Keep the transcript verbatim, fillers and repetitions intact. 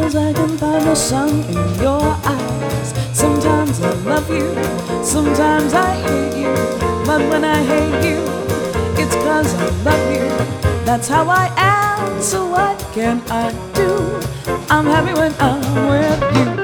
Sometimes I can find the sun in your eyes. Sometimes I love you, sometimes I hate you. But when I hate you, it's 'cause I love you. That's how I am, so what can I do? I'm happy when I'm with you.